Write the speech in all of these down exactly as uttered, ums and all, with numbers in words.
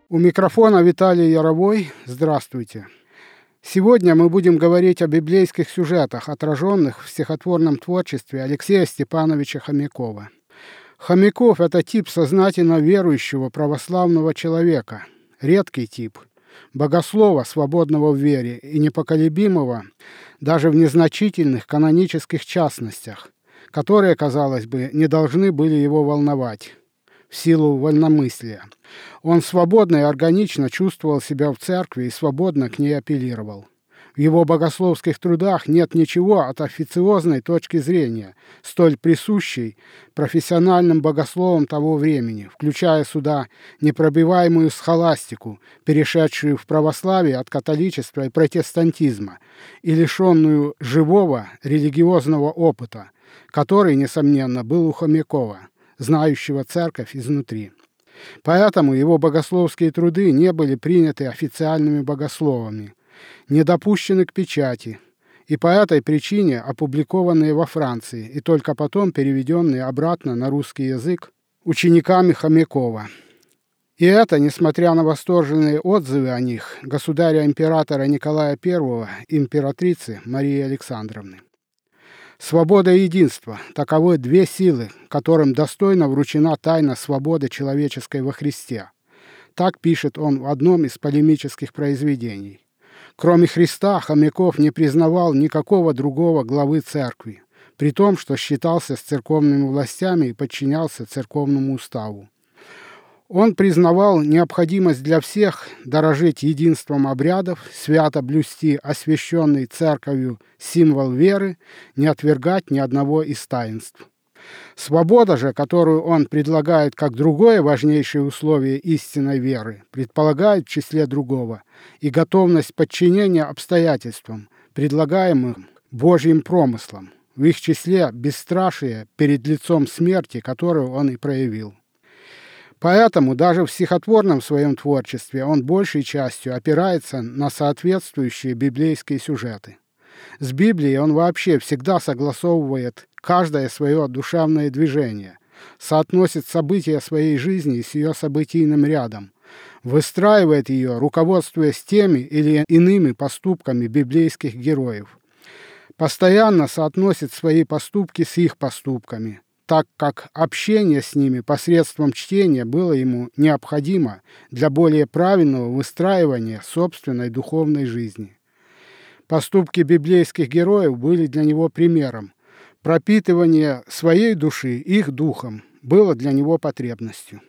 У микрофона Виталий Яровой. Здравствуйте. Сегодня мы будем говорить о библейских сюжетах, отраженных в стихотворном творчестве Алексея Степановича Хомякова. Хомяков – это тип сознательно верующего православного человека, редкий тип, богослова, свободного в вере и непоколебимого даже в незначительных канонических частностях, которые, казалось бы, не должны были его волновать в силу вольномыслия. Он свободно и органично чувствовал себя в церкви и свободно к ней апеллировал. В его богословских трудах нет ничего от официозной точки зрения, столь присущей профессиональным богословам того времени, включая сюда непробиваемую схоластику, перешедшую в православие от католичества и протестантизма, и лишенную живого религиозного опыта, который, несомненно, был у Хомякова, знающего церковь изнутри. Поэтому его богословские труды не были приняты официальными богословами, не допущены к печати, и по этой причине опубликованные во Франции и только потом переведенные обратно на русский язык учениками Хомякова. И это, несмотря на восторженные отзывы о них государя-императора Николая Первого и императрицы Марии Александровны. Свобода и единство – таковы две силы, которым достойно вручена тайна свободы человеческой во Христе. Так пишет он в одном из полемических произведений. Кроме Христа, Хомяков не признавал никакого другого главы церкви, при том, что считался с церковными властями и подчинялся церковному уставу. Он признавал необходимость для всех дорожить единством обрядов, свято блюсти освященный церковью символ веры, не отвергать ни одного из таинств. Свобода же, которую он предлагает как другое важнейшее условие истинной веры, предполагает в числе другого и готовность подчинения обстоятельствам, предлагаемым Божьим промыслом, в их числе бесстрашие перед лицом смерти, которую он и проявил. Поэтому даже в стихотворном своем творчестве он большей частью опирается на соответствующие библейские сюжеты. С Библией он вообще всегда согласовывает каждое свое душевное движение, соотносит события своей жизни с ее событийным рядом, выстраивает ее, руководствуясь теми или иными поступками библейских героев, постоянно соотносит свои поступки с их поступками, так как общение с ними посредством чтения было ему необходимо для более правильного выстраивания собственной духовной жизни. Поступки библейских героев были для него примером. Пропитывание своей души их духом было для него потребностью.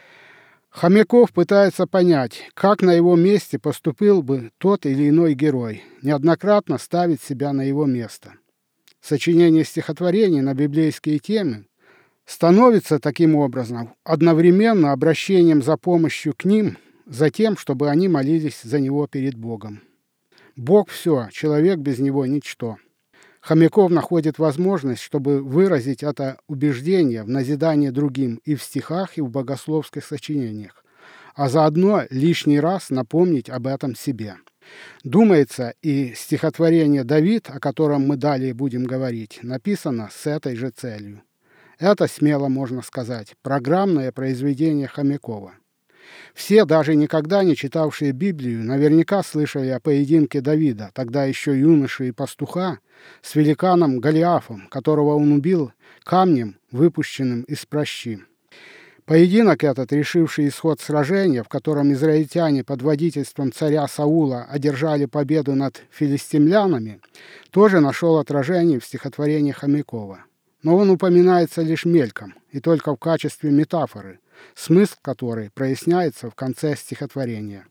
Хомяков пытается понять, как на его месте поступил бы тот или иной герой, неоднократно ставит себя на его место. Сочинение стихотворений на библейские темы становится таким образом одновременно обращением за помощью к ним, за тем, чтобы они молились за него перед Богом. Бог – все, человек без него – ничто. Хомяков находит возможность, чтобы выразить это убеждение в назидание другим и в стихах, и в богословских сочинениях, а заодно лишний раз напомнить об этом себе. Думается, и стихотворение «Давид», о котором мы далее будем говорить, написано с этой же целью. Это, смело можно сказать, программное произведение Хомякова. Все, даже никогда не читавшие Библию, наверняка слышали о поединке Давида, тогда еще юноши и пастуха, с великаном Голиафом, которого он убил камнем, выпущенным из пращи. Поединок этот, решивший исход сражения, в котором израильтяне под водительством царя Саула одержали победу над филистимлянами, тоже нашел отражение в стихотворении Хомякова. Но он упоминается лишь мельком и только в качестве метафоры, смысл которой проясняется в конце стихотворения.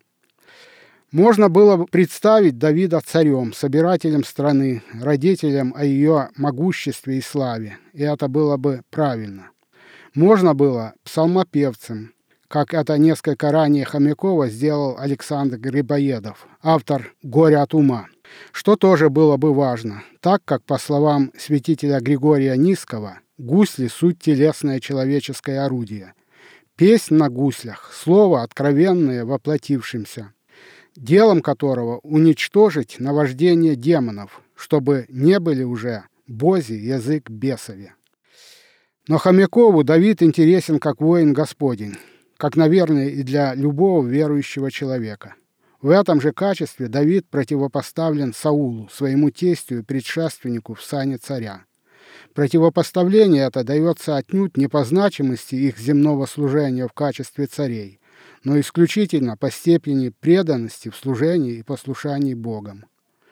Можно было бы представить Давида царем, собирателем страны, родителем о ее могуществе и славе, и это было бы правильно. Можно было псалмопевцем, как это несколько ранее Хомякова сделал Александр Грибоедов, автор «Горя от ума», что тоже было бы важно, так как, по словам святителя Григория Низского, гусли – суть телесное человеческое орудие. Песнь на гуслях – слово откровенное воплотившимся, делом которого уничтожить наваждение демонов, чтобы не были уже бози язык бесови. Но Хомякову Давид интересен как воин Господень, как, наверное, и для любого верующего человека. В этом же качестве Давид противопоставлен Саулу, своему тестю и предшественнику в сане царя. Противопоставление это дается отнюдь не по значимости их земного служения в качестве царей, но исключительно по степени преданности в служении и послушании Богом.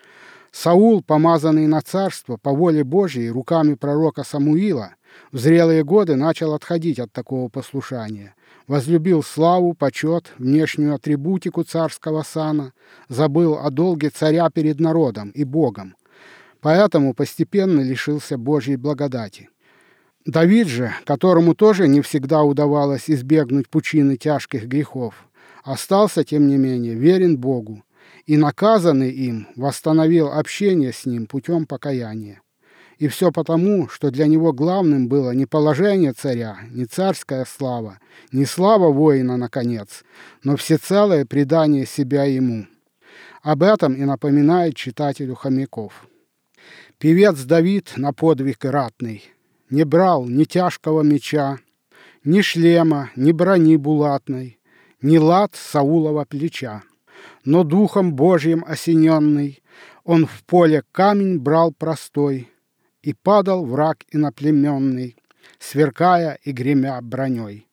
Саул, помазанный на царство по воле Божьей руками пророка Самуила, в зрелые годы начал отходить от такого послушания, возлюбил славу, почет, внешнюю атрибутику царского сана, забыл о долге царя перед народом и Богом, поэтому постепенно лишился Божьей благодати. Давид же, которому тоже не всегда удавалось избегнуть пучины тяжких грехов, остался, тем не менее, верен Богу и, наказанный им, восстановил общение с Ним путем покаяния. И все потому, что для него главным было не положение царя, не царская слава, не слава воина, наконец, но всецелое предание себя ему. Об этом и напоминает читателю Хомяков. Певец Давид на подвиг ратный не брал ни тяжкого меча, ни шлема, ни брони булатной, ни лад Саулова плеча. Но духом Божьим осененный он в поле камень брал простой, и падал враг иноплеменный, сверкая и гремя броней.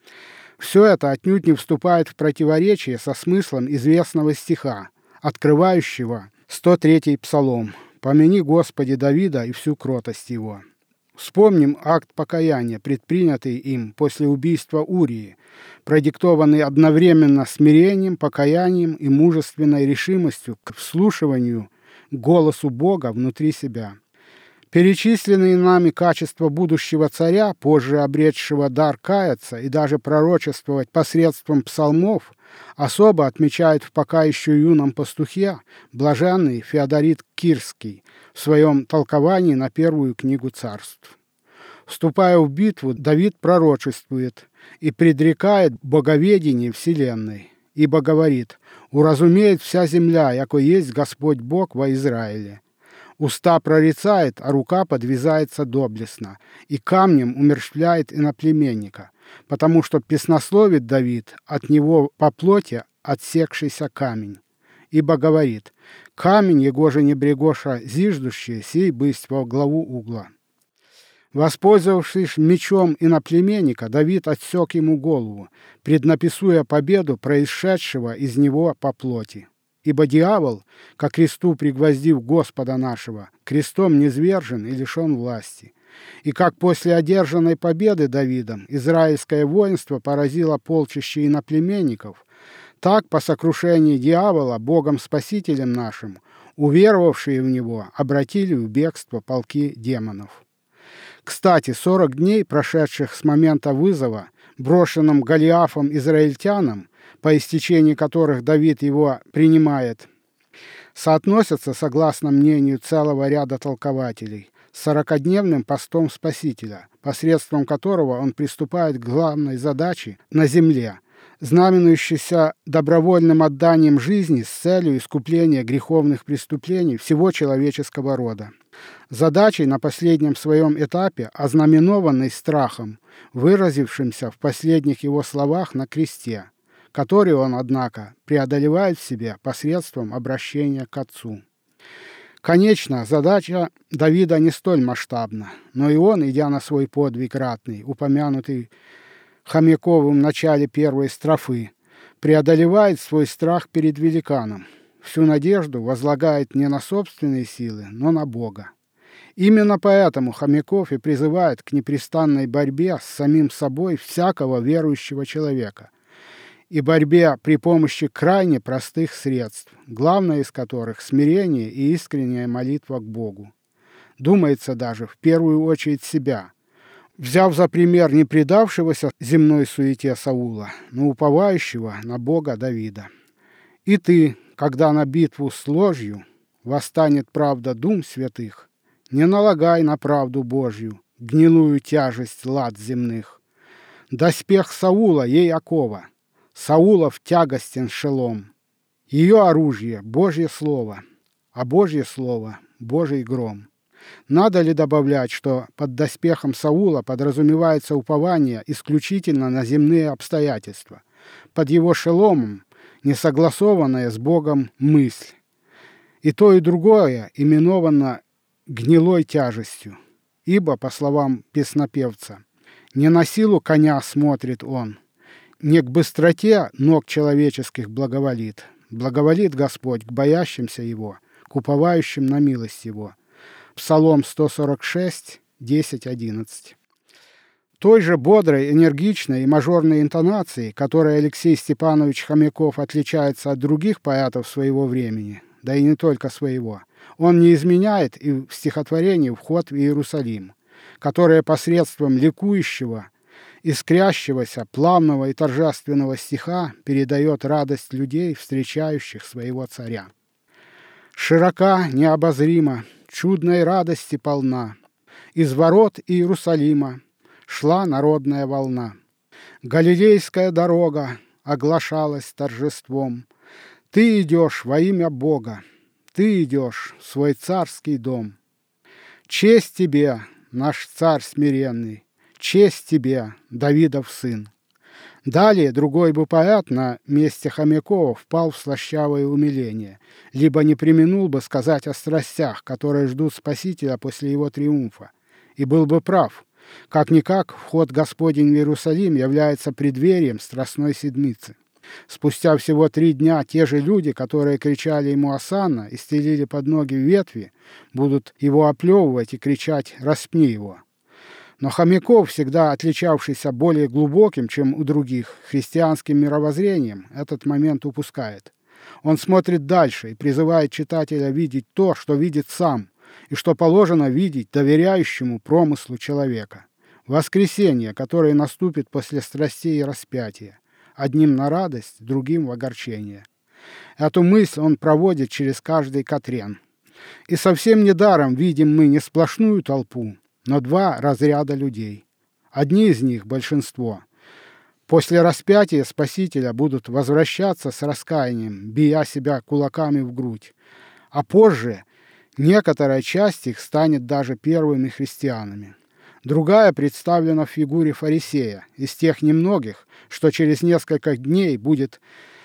Все это отнюдь не вступает в противоречие со смыслом известного стиха, открывающего сто третий псалом «Помяни, Господи, Давида и всю кротость его». Вспомним акт покаяния, предпринятый им после убийства Урии, продиктованный одновременно смирением, покаянием и мужественной решимостью к вслушиванию к голосу Бога внутри себя. Перечисленные нами качества будущего царя, позже обретшего дар каяться и даже пророчествовать посредством псалмов, особо отмечает в пока еще юном пастухе блаженный Феодорит Кирский в своем толковании на первую книгу царств. Вступая в битву, Давид пророчествует и предрекает боговедение вселенной, ибо говорит: «Уразумеет вся земля, яко есть Господь Бог во Израиле. Уста прорицает, а рука подвязается доблестно, и камнем умерщвляет иноплеменника, потому что песнословит Давид от него по плоти отсекшийся камень. Ибо говорит: камень, егоже не брегоша зиждущий, сей бысть во главу угла». Воспользовавшись мечом иноплеменника, Давид отсек ему голову, преднаписуя победу происшедшего из него по плоти. Ибо дьявол, ко кресту пригвоздив Господа нашего, крестом низвержен и лишен власти. И как после одержанной победы Давидом израильское воинство поразило полчище иноплеменников, так по сокрушении дьявола Богом-спасителем нашим, уверовавшие в него, обратили в бегство полки демонов. Кстати, сорок дней, прошедших с момента вызова, брошенным Голиафом израильтянам, по истечении которых Давид его принимает, соотносятся, согласно мнению целого ряда толкователей, с сорокадневным постом Спасителя, посредством которого он приступает к главной задаче на земле, знаменующейся добровольным отданием жизни с целью искупления греховных преступлений всего человеческого рода. Задачей на последнем своем этапе, ознаменованной страхом, выразившимся в последних его словах на кресте, который он, однако, преодолевает в себе посредством обращения к Отцу. Конечно, задача Давида не столь масштабна, но и он, идя на свой подвиг ратный, упомянутый Хомяковым в начале первой строфы, преодолевает свой страх перед великаном, всю надежду возлагает не на собственные силы, но на Бога. Именно поэтому Хомяков и призывает к непрестанной борьбе с самим собой всякого верующего человека, и борьбе при помощи крайне простых средств, главное из которых смирение и искренняя молитва к Богу. Думается даже в первую очередь себя, взяв за пример не предавшегося земной суете Саула, но уповающего на Бога Давида. И ты, когда на битву с ложью восстанет правда дум святых, не налагай на правду Божью гнилую тяжесть лад земных. Доспех Саула ей окова, Саулов тягостен шелом. Ее оружие — Божье слово, а Божье слово — Божий гром. Надо ли добавлять, что под доспехом Саула подразумевается упование исключительно на земные обстоятельства, под его шеломом несогласованная с Богом мысль. И то, и другое именовано гнилой тяжестью, ибо, по словам песнопевца, не на силу коня смотрит он, не к быстроте ног человеческих благоволит, благоволит Господь к боящимся Его, к уповающим на милость Его. Псалом сто сорок шесть, десять, одиннадцать. Той же бодрой, энергичной и мажорной интонацией, которой Алексей Степанович Хомяков отличается от других поэтов своего времени, да и не только своего, он не изменяет и в стихотворении «Вход в Иерусалим», которое посредством ликующего, искрящегося, плавного и торжественного стиха передает радость людей, встречающих своего царя. «Широка, необозрима, чудной радости полна, из ворот Иерусалима шла народная волна. Галилейская дорога оглашалась торжеством. Ты идешь во имя Бога, ты идешь в свой царский дом. Честь тебе, наш царь смиренный, честь тебе, Давидов сын». Далее другой бы поэт на месте Хомякова впал в слащавое умиление, либо не преминул бы сказать о страстях, которые ждут Спасителя после его триумфа, и был бы прав. Как-никак, вход Господень в Иерусалим является преддверием Страстной Седмицы. Спустя всего три дня те же люди, которые кричали ему «Осанна» и стелили под ноги ветви, будут его оплевывать и кричать «Распни его». Но Хомяков, всегда отличавшийся более глубоким, чем у других, христианским мировоззрением, этот момент упускает. Он смотрит дальше и призывает читателя видеть то, что видит сам, и что положено видеть доверяющему промыслу человека. Воскресение, которое наступит после страстей и распятия, одним на радость, другим в огорчение. Эту мысль он проводит через каждый катрен. И совсем недаром видим мы не сплошную толпу, но два разряда людей. Одни из них, большинство, после распятия Спасителя будут возвращаться с раскаянием, бия себя кулаками в грудь, а позже некоторая часть их станет даже первыми христианами. Другая представлена в фигуре фарисея, из тех немногих, что через несколько дней будет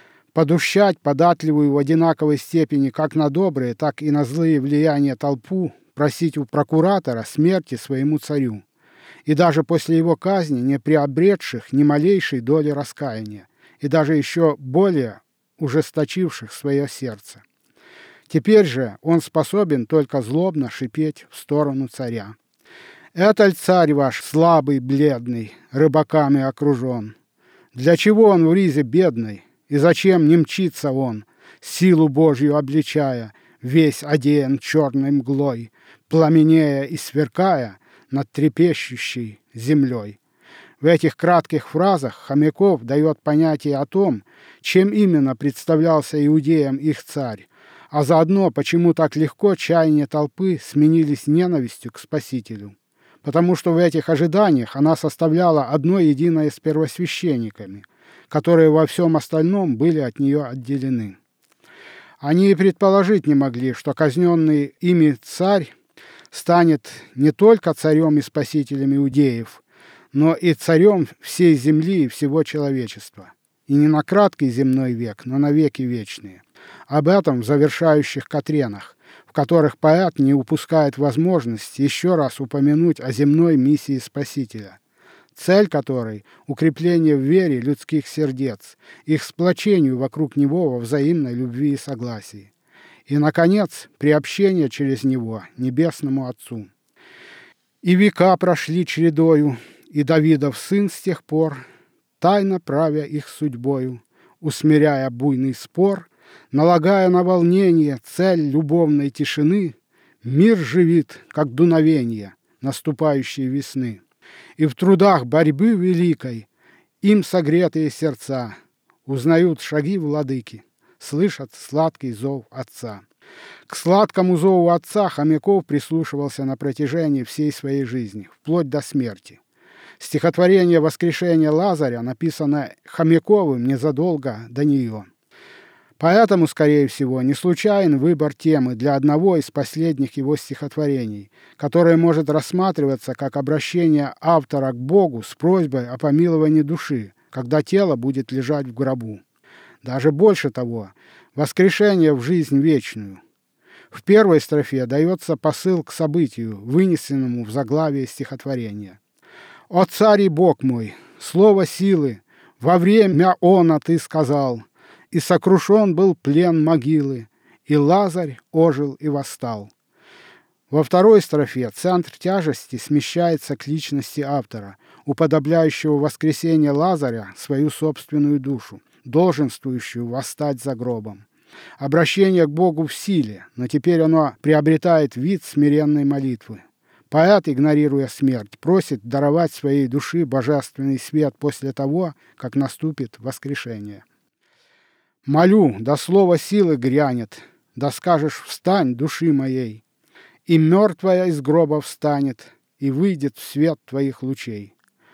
подущать податливую в одинаковой степени как на добрые, так и на злые влияния толпу, просить у прокуратора смерти своему царю, и даже после его казни не приобретших ни малейшей доли раскаяния, и даже еще более ужесточивших свое сердце. Теперь же он способен только злобно шипеть в сторону царя. «Это ль царь ваш слабый, бледный, рыбаками окружен? Для чего он в ризе бедной, и зачем не мчится он, силу Божью обличая, весь одеян черной мглой, пламенея и сверкая над трепещущей землей?» В этих кратких фразах Хомяков дает понятие о том, чем именно представлялся иудеям их царь, а заодно почему так легко чаяния толпы сменились ненавистью к Спасителю. Потому что в этих ожиданиях она составляла одно единое с первосвященниками, которые во всем остальном были от нее отделены. Они и предположить не могли, что казненный ими царь станет не только царем и спасителем иудеев, но и царем всей земли и всего человечества. И не на краткий земной век, но на веки вечные. Об этом в завершающих катренах, в которых поэт не упускает возможность еще раз упомянуть о земной миссии Спасителя, цель которой – укрепление в вере людских сердец, их сплочению вокруг него во взаимной любви и согласии. И, наконец, приобщение через него небесному Отцу. «И века прошли чередою, и Давидов сын с тех пор, тайно правя их судьбою, усмиряя буйный спор, налагая на волнение цель любовной тишины, мир живит, как дуновение наступающей весны. И в трудах борьбы великой им согретые сердца узнают шаги владыки, слышат сладкий зов Отца». К сладкому зову Отца Хомяков прислушивался на протяжении всей своей жизни, вплоть до смерти. Стихотворение «Воскрешение Лазаря» написано Хомяковым незадолго до нее. Поэтому, скорее всего, не случайен выбор темы для одного из последних его стихотворений, которое может рассматриваться как обращение автора к Богу с просьбой о помиловании души, когда тело будет лежать в гробу. Даже больше того, воскрешение в жизнь вечную. В первой строфе дается посыл к событию, вынесенному в заглавие стихотворения. «О царь и Бог мой, слово силы, во время она ты сказал, и сокрушен был плен могилы, и Лазарь ожил и восстал». Во второй строфе центр тяжести смещается к личности автора, уподобляющего воскресение Лазаря свою собственную душу, долженствующую восстать за гробом. Обращение к Богу в силе, но теперь оно приобретает вид смиренной молитвы. Поэт, игнорируя смерть, просит даровать своей душе божественный свет после того, как наступит воскрешение. «Молю, да слово силы грянет, да скажешь «встань, души моей», и мертвая из гроба встанет, и выйдет в свет твоих лучей».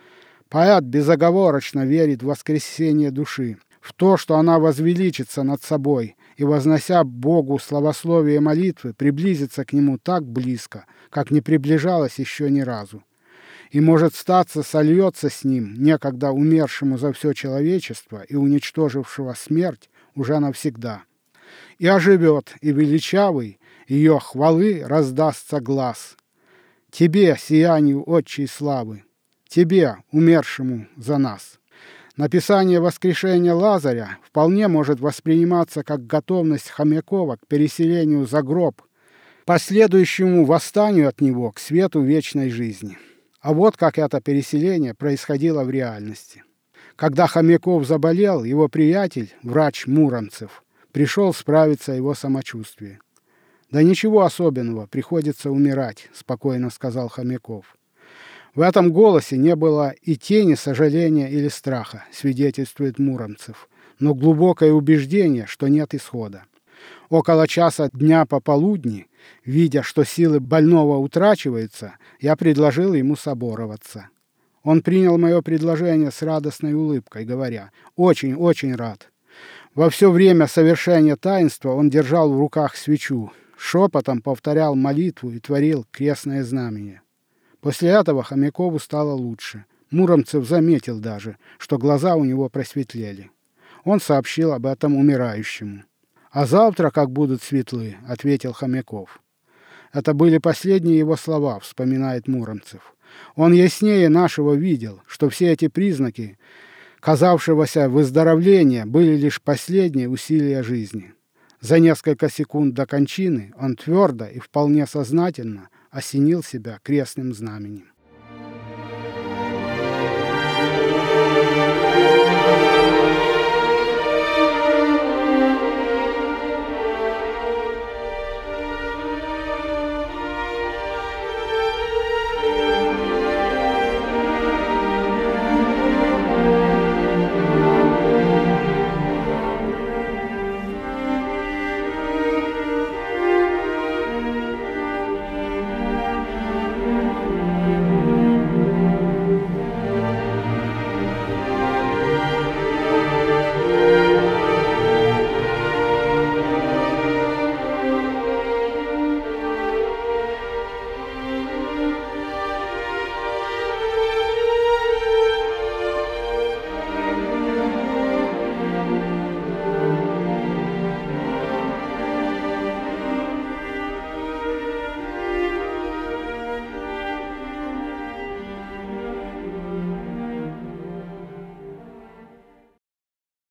Поэт безоговорочно верит в воскресение души, в то, что она возвеличится над собой и, вознося Богу славословие молитвы, приблизится к Нему так близко, как не приближалась еще ни разу. И, может статься, сольется с Ним, некогда умершему за все человечество и уничтожившего смерть уже навсегда. И оживет, и величавый ее хвалы раздастся глаз. Тебе, сиянию отчей славы, тебе, умершему за нас. Написание воскрешения Лазаря вполне может восприниматься как готовность Хомякова к переселению за гроб, последующему восстанию от него к свету вечной жизни. А вот как это переселение происходило в реальности. Когда Хомяков заболел, его приятель, врач Муромцев, пришел справиться о его самочувствии. «Да ничего особенного, приходится умирать», — спокойно сказал Хомяков. В этом голосе не было и тени сожаления или страха, свидетельствует Муромцев, но глубокое убеждение, что нет исхода. Около часа дня пополудни, видя, что силы больного утрачиваются, я предложил ему собороваться. Он принял мое предложение с радостной улыбкой, говоря: «Очень, очень рад». Во все время совершения таинства он держал в руках свечу, шепотом повторял молитву и творил крестное знамение. После этого Хомякову стало лучше. Муромцев заметил даже, что глаза у него просветлели. Он сообщил об этом умирающему. «А завтра, как будут светлы», — ответил Хомяков. Это были последние его слова, вспоминает Муромцев. Он яснее нашего видел, что все эти признаки казавшегося выздоровления были лишь последние усилия жизни. За несколько секунд до кончины он твердо и вполне сознательно осенил себя крестным знаменем.